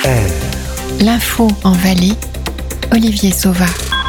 L'info en Valais, Olivier Sauva.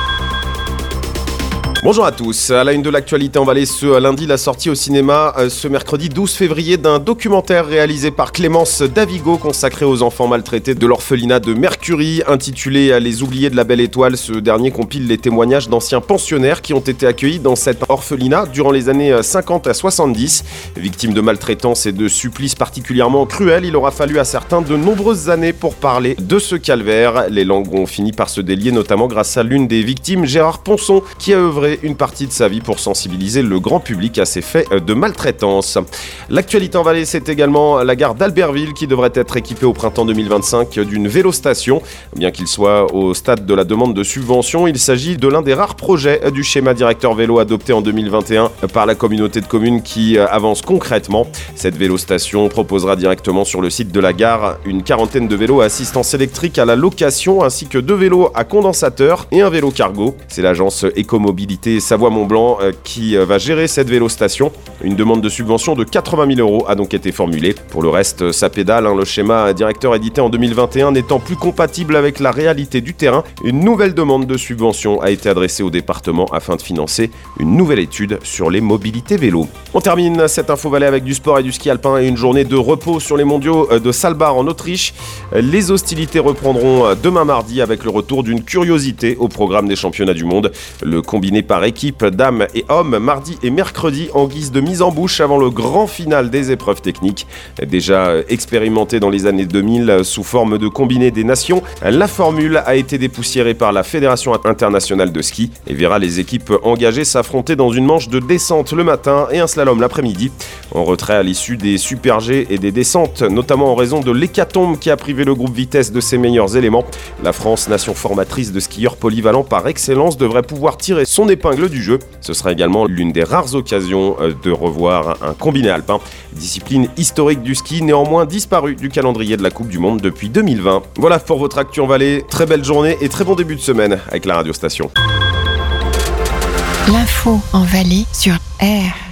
Bonjour à tous. À la une de l'actualité en Valais ce lundi, la sortie au cinéma ce mercredi 12 février d'un documentaire réalisé par Clémence Davigo consacré aux enfants maltraités de l'orphelinat de Mercury, intitulé Les oubliés de la Belle Étoile. Ce dernier compile les témoignages d'anciens pensionnaires qui ont été accueillis dans cet orphelinat durant les années 50 à 70. Victimes de maltraitance et de supplices particulièrement cruels, il aura fallu à certains de nombreuses années pour parler de ce calvaire. Les langues ont fini par se délier, notamment grâce à l'une des victimes, Gérard Ponson, qui a œuvré une partie de sa vie pour sensibiliser le grand public à ces faits de maltraitance. L'actualité en Valais, c'est également la gare d'Albertville qui devrait être équipée au printemps 2025 d'une vélostation. Bien qu'il soit au stade de la demande de subvention, il s'agit de l'un des rares projets du schéma directeur vélo adopté en 2021 par la communauté de communes qui avance concrètement. Cette vélostation proposera directement sur le site de la gare une quarantaine de vélos à assistance électrique à la location ainsi que 2 vélos à condensateur et un vélo cargo. C'est l'agence Écomobilité Savoie-Mont-Blanc qui va gérer cette vélostation. Une demande de subvention de 80 000 € a donc été formulée. Pour le reste, ça pédale. Le schéma directeur édité en 2021 n'étant plus compatible avec la réalité du terrain, une nouvelle demande de subvention a été adressée au département afin de financer une nouvelle étude sur les mobilités vélo. On termine cette info Valais avec du sport et du ski alpin et une journée de repos sur les mondiaux de Saalbach en Autriche. Les hostilités reprendront demain mardi avec le retour d'une curiosité au programme des championnats du monde. Le combiné par équipe dames et hommes mardi et mercredi en guise de mise en bouche avant le grand final des épreuves techniques. Déjà expérimentée dans les années 2000 sous forme de combiné des nations, la formule a été dépoussiérée par la Fédération internationale de ski et verra les équipes engagées s'affronter dans une manche de descente le matin et un slalom l'après-midi. En retrait à l'issue des super G et des descentes, notamment en raison de l'hécatombe qui a privé le groupe Vitesse de ses meilleurs éléments. La France, nation formatrice de skieurs polyvalents par excellence, devrait pouvoir tirer son épingle du jeu. Ce sera également l'une des rares occasions de revoir un combiné alpin, discipline historique du ski néanmoins disparue du calendrier de la Coupe du Monde depuis 2020. Voilà pour votre actu en Valais. Très belle journée et très bon début de semaine avec la radio station. L'info en Valais sur R.